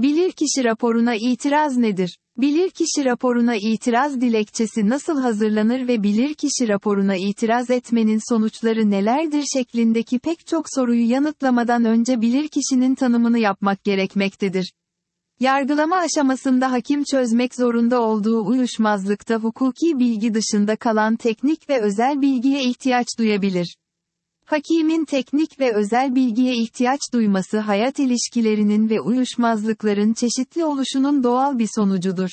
Bilirkişi raporuna itiraz nedir? Bilirkişi raporuna itiraz dilekçesi nasıl hazırlanır ve bilirkişi raporuna itiraz etmenin sonuçları nelerdir şeklindeki pek çok soruyu yanıtlamadan önce bilirkişinin tanımını yapmak gerekmektedir. Yargılama aşamasında hakim çözmek zorunda olduğu uyuşmazlıkta hukuki bilgi dışında kalan teknik ve özel bilgiye ihtiyaç duyabilir. Hakimin teknik ve özel bilgiye ihtiyaç duyması hayat ilişkilerinin ve uyuşmazlıkların çeşitli oluşunun doğal bir sonucudur.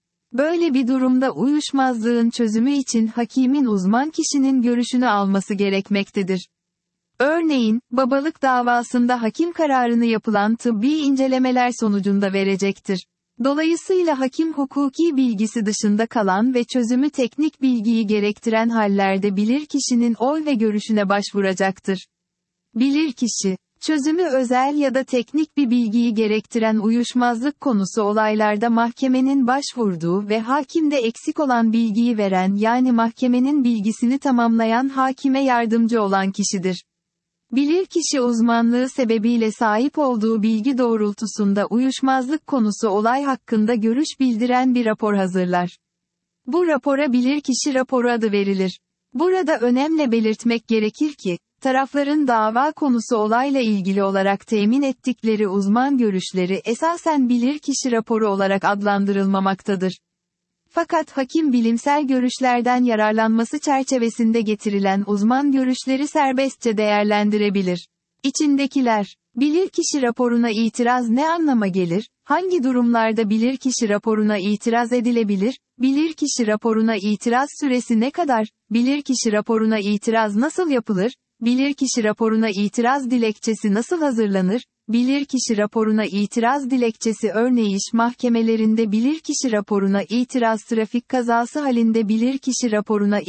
Böyle bir durumda uyuşmazlığın çözümü için hakimin uzman kişinin görüşünü alması gerekmektedir. Örneğin, babalık davasında hakim kararını yapılan tıbbi incelemeler sonucunda verecektir. Dolayısıyla hakim hukuki bilgisi dışında kalan ve çözümü teknik bilgiyi gerektiren hallerde bilirkişinin oy ve görüşüne başvuracaktır. Bilirkişi, çözümü özel ya da teknik bir bilgiyi gerektiren uyuşmazlık konusu olaylarda mahkemenin başvurduğu ve hakimde eksik olan bilgiyi veren yani mahkemenin bilgisini tamamlayan hakime yardımcı olan kişidir. Bilirkişi uzmanlığı sebebiyle sahip olduğu bilgi doğrultusunda uyuşmazlık konusu olay hakkında görüş bildiren bir rapor hazırlar. Bu rapora bilirkişi raporu adı verilir. Burada önemli belirtmek gerekir ki, tarafların dava konusu olayla ilgili olarak temin ettikleri uzman görüşleri esasen bilirkişi raporu olarak adlandırılmamaktadır. Fakat hakim bilimsel görüşlerden yararlanması çerçevesinde getirilen uzman görüşleri serbestçe değerlendirebilir. İçindekiler, bilirkişi raporuna itiraz ne anlama gelir, hangi durumlarda bilirkişi raporuna itiraz edilebilir, bilirkişi raporuna itiraz süresi ne kadar, bilirkişi raporuna itiraz nasıl yapılır, bilirkişi raporuna itiraz dilekçesi nasıl hazırlanır, bilirkişi raporuna itiraz dilekçesi örneğin iş mahkemelerinde bilirkişi raporuna itiraz trafik kazası halinde bilirkişi raporuna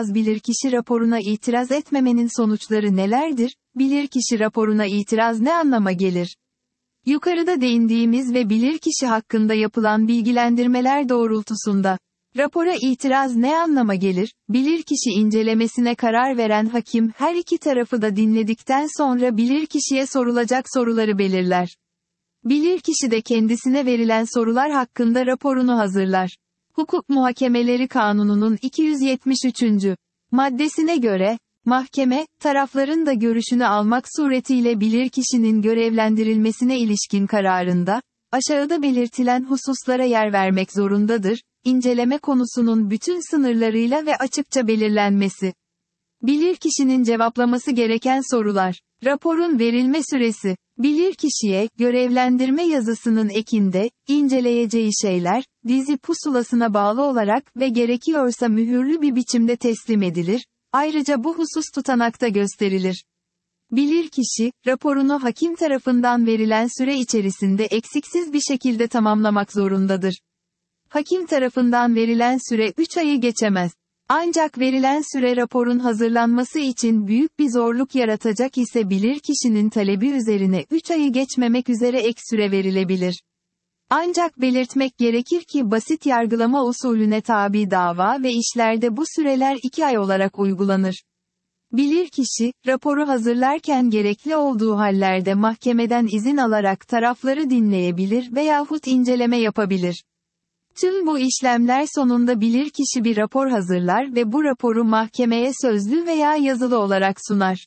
itiraz etmemenin sonuçları nelerdir, bilirkişi raporuna itiraz ne anlama gelir? Yukarıda değindiğimiz ve bilirkişi hakkında yapılan bilgilendirmeler doğrultusunda, rapora itiraz ne anlama gelir, bilirkişi incelemesine karar veren hakim her iki tarafı da dinledikten sonra bilirkişiye sorulacak soruları belirler. Bilirkişi de kendisine verilen sorular hakkında raporunu hazırlar. Hukuk Muhakemeleri Kanunu'nun 273. maddesine göre, mahkeme, tarafların da görüşünü almak suretiyle bilirkişinin görevlendirilmesine ilişkin kararında, aşağıda belirtilen hususlara yer vermek zorundadır. İnceleme konusunun bütün sınırlarıyla ve açıkça belirlenmesi. Bilirkişinin cevaplaması gereken sorular. Raporun verilme süresi. Bilirkişiye, görevlendirme yazısının ekinde, inceleyeceği şeyler, dizi pusulasına bağlı olarak ve gerekiyorsa mühürlü bir biçimde teslim edilir. Ayrıca bu husus tutanakta gösterilir. Bilirkişi, raporunu hakim tarafından verilen süre içerisinde eksiksiz bir şekilde tamamlamak zorundadır. Hakim tarafından verilen süre 3 ayı geçemez. Ancak verilen süre raporun hazırlanması için büyük bir zorluk yaratacak ise bilirkişinin talebi üzerine 3 ayı geçmemek üzere ek süre verilebilir. Ancak belirtmek gerekir ki basit yargılama usulüne tabi dava ve işlerde bu süreler 2 ay olarak uygulanır. Bilirkişi, raporu hazırlarken gerekli olduğu hallerde mahkemeden izin alarak tarafları dinleyebilir veyahut inceleme yapabilir. Tüm bu işlemler sonunda bilirkişi bir rapor hazırlar ve bu raporu mahkemeye sözlü veya yazılı olarak sunar.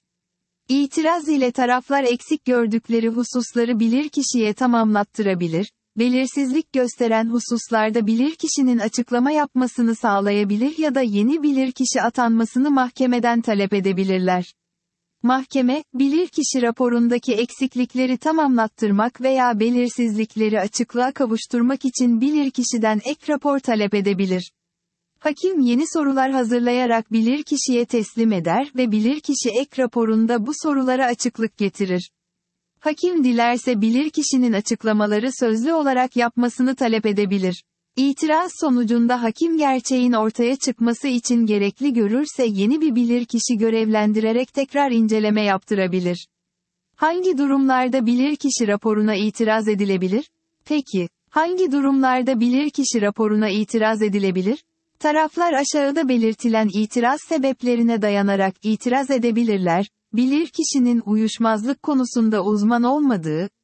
İtiraz ile taraflar eksik gördükleri hususları bilirkişiye tamamlattırabilir, belirsizlik gösteren hususlarda bilirkişinin açıklama yapmasını sağlayabilir ya da yeni bilirkişi atanmasını mahkemeden talep edebilirler. Mahkeme, bilirkişi raporundaki eksiklikleri tamamlattırmak veya belirsizlikleri açıklığa kavuşturmak için bilirkişiden ek rapor talep edebilir. Hakim yeni sorular hazırlayarak bilirkişiye teslim eder ve bilirkişi ek raporunda bu sorulara açıklık getirir. Hakim dilerse bilirkişinin açıklamaları sözlü olarak yapmasını talep edebilir. İtiraz sonucunda hakim gerçeğin ortaya çıkması için gerekli görürse yeni bir bilirkişi görevlendirerek tekrar inceleme yaptırabilir. Hangi durumlarda bilirkişi raporuna itiraz edilebilir? Peki, hangi durumlarda bilirkişi raporuna itiraz edilebilir? Taraflar aşağıda belirtilen itiraz sebeplerine dayanarak itiraz edebilirler. Bilirkişinin uyuşmazlık konusunda uzman olmadığı,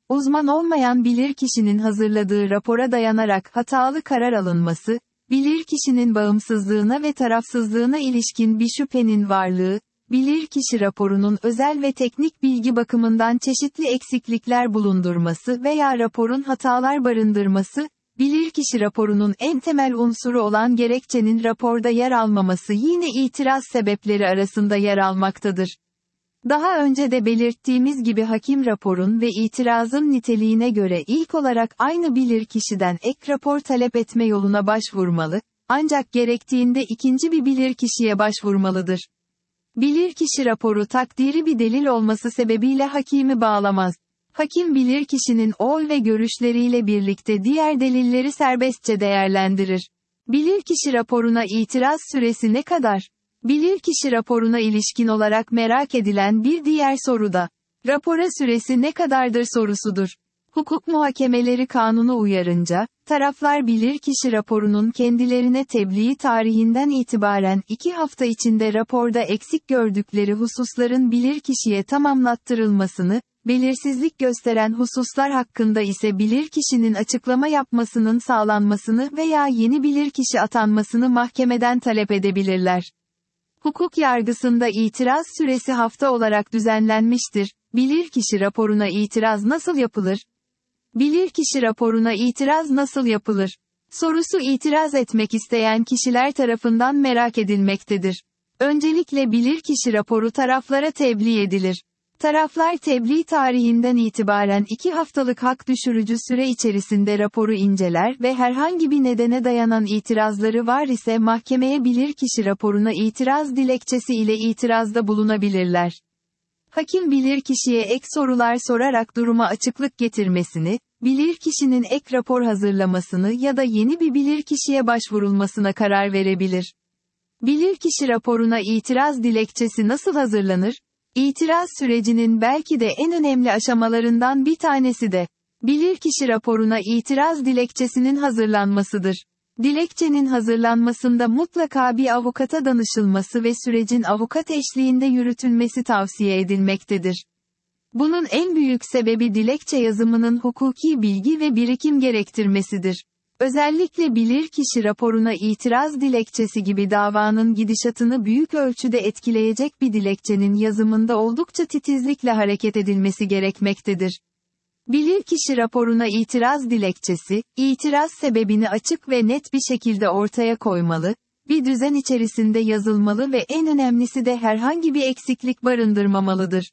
uzman olmayan bilirkişinin hazırladığı rapora dayanarak hatalı karar alınması, bilirkişinin bağımsızlığına ve tarafsızlığına ilişkin bir şüphenin varlığı, bilirkişi raporunun özel ve teknik bilgi bakımından çeşitli eksiklikler bulundurması veya raporun hatalar barındırması, bilirkişi raporunun en temel unsuru olan gerekçenin raporda yer almaması yine itiraz sebepleri arasında yer almaktadır. Daha önce de belirttiğimiz gibi hakim raporun ve itirazın niteliğine göre ilk olarak aynı bilirkişiden ek rapor talep etme yoluna başvurmalı, ancak gerektiğinde ikinci bir bilirkişiye başvurmalıdır. Bilirkişi raporu takdiri bir delil olması sebebiyle hakimi bağlamaz. Hakim bilirkişinin oy ve görüşleriyle birlikte diğer delilleri serbestçe değerlendirir. Bilirkişi raporuna itiraz süresi ne kadar? Bilirkişi raporuna ilişkin olarak merak edilen bir diğer soru da, rapora süresi ne kadardır sorusudur. Hukuk muhakemeleri kanunu uyarınca, taraflar bilirkişi raporunun kendilerine tebliğ tarihinden itibaren 2 hafta içinde raporda eksik gördükleri hususların bilirkişiye tamamlattırılmasını, belirsizlik gösteren hususlar hakkında ise bilirkişinin açıklama yapmasının sağlanmasını veya yeni bilirkişi atanmasını mahkemeden talep edebilirler. Hukuk yargısında itiraz süresi hafta olarak düzenlenmiştir. Bilirkişi raporuna itiraz nasıl yapılır? Bilirkişi raporuna itiraz nasıl yapılır? Sorusu itiraz etmek isteyen kişiler tarafından merak edilmektedir. Öncelikle bilirkişi raporu taraflara tebliğ edilir. Taraflar tebliğ tarihinden itibaren 2 haftalık hak düşürücü süre içerisinde raporu inceler ve herhangi bir nedene dayanan itirazları var ise mahkemeye bilirkişi raporuna itiraz dilekçesi ile itirazda bulunabilirler. Hakim bilirkişiye ek sorular sorarak duruma açıklık getirmesini, bilirkişinin ek rapor hazırlamasını ya da yeni bir bilirkişiye başvurulmasına karar verebilir. Bilirkişi raporuna itiraz dilekçesi nasıl hazırlanır? İtiraz sürecinin belki de en önemli aşamalarından bir tanesi de, bilirkişi raporuna itiraz dilekçesinin hazırlanmasıdır. Dilekçenin hazırlanmasında mutlaka bir avukata danışılması ve sürecin avukat eşliğinde yürütülmesi tavsiye edilmektedir. Bunun en büyük sebebi dilekçe yazımının hukuki bilgi ve birikim gerektirmesidir. Özellikle bilirkişi raporuna itiraz dilekçesi gibi davanın gidişatını büyük ölçüde etkileyecek bir dilekçenin yazımında oldukça titizlikle hareket edilmesi gerekmektedir. Bilirkişi raporuna itiraz dilekçesi, itiraz sebebini açık ve net bir şekilde ortaya koymalı, bir düzen içerisinde yazılmalı ve en önemlisi de herhangi bir eksiklik barındırmamalıdır.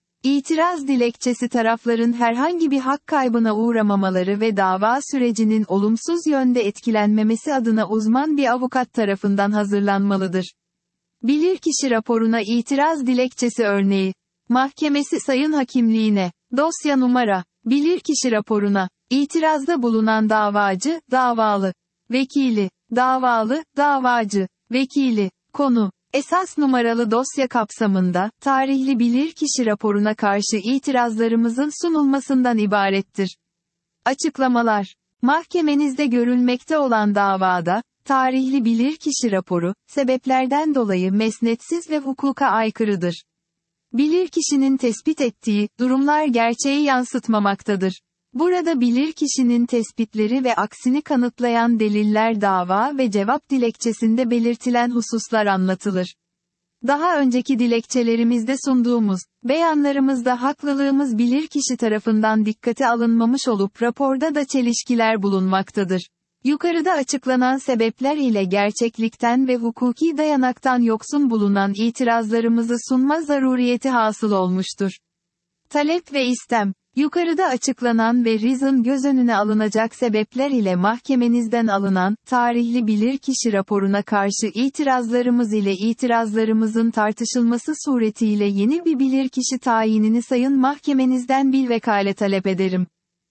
İtiraz dilekçesi tarafların herhangi bir hak kaybına uğramamaları ve dava sürecinin olumsuz yönde etkilenmemesi adına uzman bir avukat tarafından hazırlanmalıdır. Bilirkişi raporuna itiraz dilekçesi örneği. Mahkemesi Sayın Hakimliğine, dosya numara, bilirkişi raporuna, itirazda bulunan davacı, davalı, vekili, davalı, davacı, vekili, konu. Esas numaralı dosya kapsamında, tarihli bilirkişi raporuna karşı itirazlarımızın sunulmasından ibarettir. Açıklamalar. Mahkemenizde görülmekte olan davada, tarihli bilirkişi raporu, sebeplerden dolayı mesnetsiz ve hukuka aykırıdır. Bilirkişinin tespit ettiği durumlar gerçeği yansıtmamaktadır. Burada bilirkişinin tespitleri ve aksini kanıtlayan deliller dava ve cevap dilekçesinde belirtilen hususlar anlatılır. Daha önceki dilekçelerimizde sunduğumuz beyanlarımızda haklılığımız bilirkişi tarafından dikkate alınmamış olup raporda da çelişkiler bulunmaktadır. Yukarıda açıklanan sebepler ile gerçeklikten ve hukuki dayanaktan yoksun bulunan itirazlarımızı sunma zaruriyeti hasıl olmuştur. Talep ve istem. Yukarıda açıklanan ve rizın göz önüne alınacak sebepler ile mahkemenizden alınan, tarihli bilirkişi raporuna karşı itirazlarımız ile itirazlarımızın tartışılması suretiyle yeni bir bilirkişi tayinini sayın mahkemenizden bilvekale talep ederim.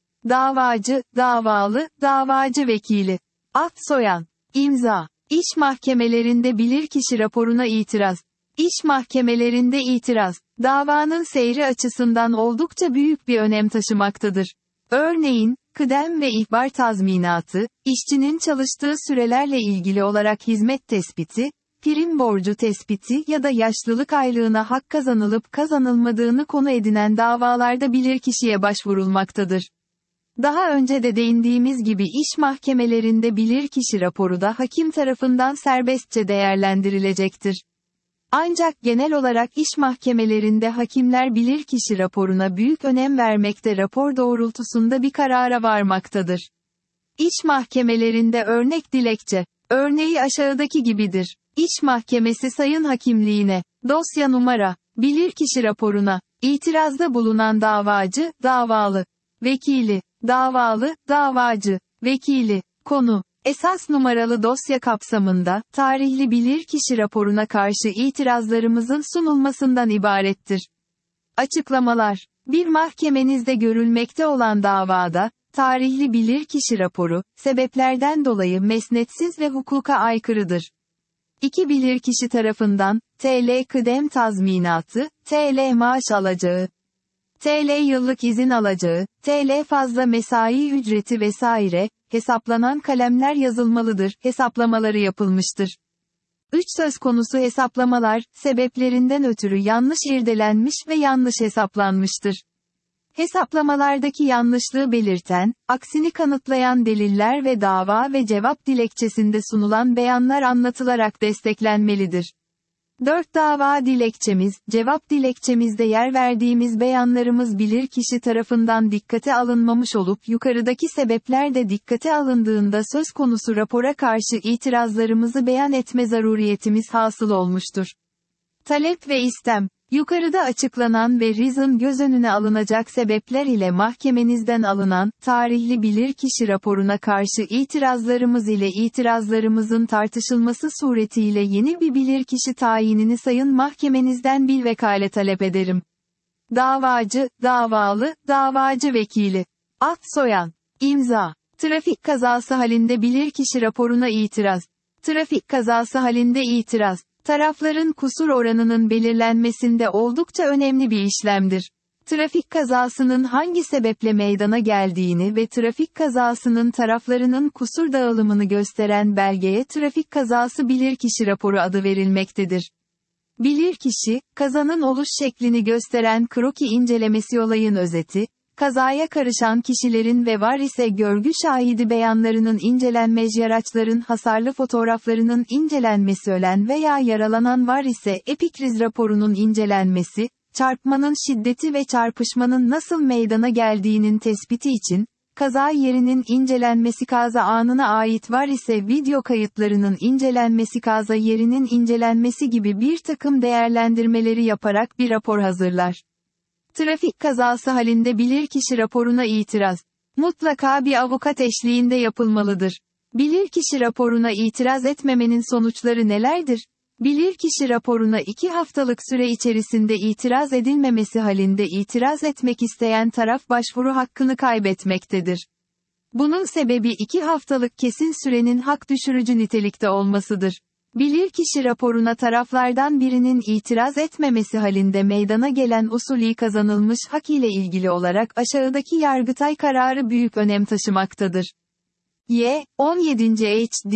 Davacı, davalı, davacı vekili. Ad soyan. İmza. İş mahkemelerinde bilirkişi raporuna itiraz. İş mahkemelerinde itiraz, davanın seyri açısından oldukça büyük bir önem taşımaktadır. Örneğin, kıdem ve ihbar tazminatı, işçinin çalıştığı sürelerle ilgili olarak hizmet tespiti, prim borcu tespiti ya da yaşlılık aylığına hak kazanılıp kazanılmadığını konu edinen davalarda bilirkişiye başvurulmaktadır. Daha önce de değindiğimiz gibi iş mahkemelerinde bilirkişi raporu da hakim tarafından serbestçe değerlendirilecektir. Ancak genel olarak iş mahkemelerinde hakimler bilirkişi raporuna büyük önem vermekte, rapor doğrultusunda bir karara varmaktadır. İş mahkemelerinde örnek dilekçe. Örneği aşağıdaki gibidir. İş Mahkemesi Sayın Hakimliğine, dosya numara, bilirkişi raporuna, itirazda bulunan davacı, davalı, vekili, davalı, davacı, vekili, konu, esas numaralı dosya kapsamında, tarihli bilirkişi raporuna karşı itirazlarımızın sunulmasından ibarettir. Açıklamalar. Bir mahkemenizde görülmekte olan davada, tarihli bilirkişi raporu, sebeplerden dolayı mesnetsiz ve hukuka aykırıdır. İki bilirkişi tarafından, TL kıdem tazminatı, TL maaş alacağı, TL yıllık izin alacağı, TL fazla mesai ücreti vesaire, hesaplanan kalemler yazılmalıdır, hesaplamaları yapılmıştır. 3 söz konusu hesaplamalar, sebeplerinden ötürü yanlış irdelenmiş ve yanlış hesaplanmıştır. Hesaplamalardaki yanlışlığı belirten, aksini kanıtlayan deliller ve dava ve cevap dilekçesinde sunulan beyanlar anlatılarak desteklenmelidir. 4 dava dilekçemiz, cevap dilekçemizde yer verdiğimiz beyanlarımız bilirkişi tarafından dikkate alınmamış olup yukarıdaki sebepler de dikkate alındığında söz konusu rapora karşı itirazlarımızı beyan etme zaruriyetimiz hasıl olmuştur. Talep ve istem. Yukarıda açıklanan ve rızın göz önüne alınacak sebepler ile mahkemenizden alınan, tarihli bilirkişi raporuna karşı itirazlarımız ile itirazlarımızın tartışılması suretiyle yeni bir bilirkişi tayinini sayın mahkemenizden bilvekale talep ederim. Davacı, davalı, davacı vekili. Ad soyan. İmza. Trafik kazası halinde bilirkişi raporuna itiraz. Trafik kazası halinde itiraz. Tarafların kusur oranının belirlenmesinde oldukça önemli bir işlemdir. Trafik kazasının hangi sebeple meydana geldiğini ve trafik kazasının taraflarının kusur dağılımını gösteren belgeye trafik kazası bilirkişi raporu adı verilmektedir. Bilirkişi, kazanın oluş şeklini gösteren kroki incelemesi, olayın özeti, kazaya karışan kişilerin ve var ise görgü şahidi beyanlarının incelenmesi, araçların hasarlı fotoğraflarının incelenmesi, ölen veya yaralanan var ise epikriz raporunun incelenmesi, çarpmanın şiddeti ve çarpışmanın nasıl meydana geldiğinin tespiti için, kaza yerinin incelenmesi, kaza anına ait var ise video kayıtlarının incelenmesi, kaza yerinin incelenmesi gibi bir takım değerlendirmeleri yaparak bir rapor hazırlar. Trafik kazası halinde bilirkişi raporuna itiraz. Mutlaka bir avukat eşliğinde yapılmalıdır. Bilirkişi raporuna itiraz etmemenin sonuçları nelerdir? Bilirkişi raporuna 2 haftalık süre içerisinde itiraz edilmemesi halinde itiraz etmek isteyen taraf başvuru hakkını kaybetmektedir. Bunun sebebi 2 haftalık kesin sürenin hak düşürücü nitelikte olmasıdır. Bilirkişi raporuna taraflardan birinin itiraz etmemesi halinde meydana gelen usulî kazanılmış hak ile ilgili olarak aşağıdaki Yargıtay kararı büyük önem taşımaktadır. Y. 17. HD,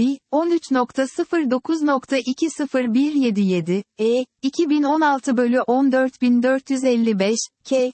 13.09.2017, 2016/14455, K.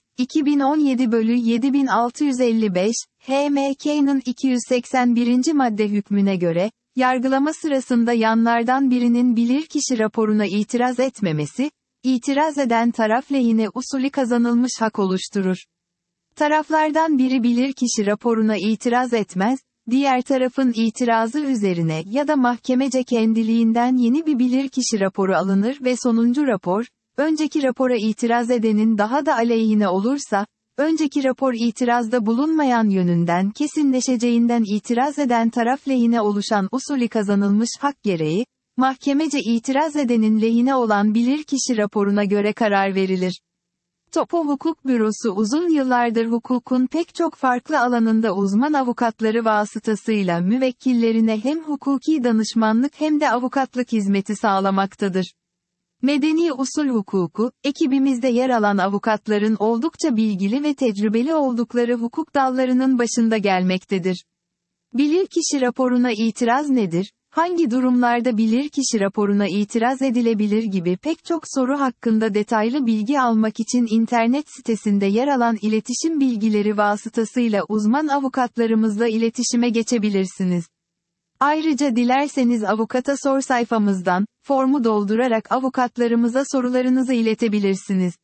2017/7655, HMK'nın 281. madde hükmüne göre, yargılama sırasında yanlardan birinin bilirkişi raporuna itiraz etmemesi, itiraz eden taraf lehine usulü kazanılmış hak oluşturur. Taraflardan biri bilirkişi raporuna itiraz etmez, diğer tarafın itirazı üzerine ya da mahkemece kendiliğinden yeni bir bilirkişi raporu alınır ve sonuncu rapor, önceki rapora itiraz edenin daha da aleyhine olursa, önceki rapor itirazda bulunmayan yönünden kesinleşeceğinden itiraz eden taraf lehine oluşan usulü kazanılmış hak gereği, mahkemece itiraz edenin lehine olan bilirkişi raporuna göre karar verilir. Topo Hukuk Bürosu uzun yıllardır hukukun pek çok farklı alanında uzman avukatları vasıtasıyla müvekkillerine hem hukuki danışmanlık hem de avukatlık hizmeti sağlamaktadır. Medeni usul hukuku, ekibimizde yer alan avukatların oldukça bilgili ve tecrübeli oldukları hukuk dallarının başında gelmektedir. Bilirkişi raporuna itiraz nedir? Hangi durumlarda bilirkişi raporuna itiraz edilebilir gibi pek çok soru hakkında detaylı bilgi almak için internet sitesinde yer alan iletişim bilgileri vasıtasıyla uzman avukatlarımızla iletişime geçebilirsiniz. Ayrıca dilerseniz Avukata Sor sayfamızdan, formu doldurarak avukatlarımıza sorularınızı iletebilirsiniz.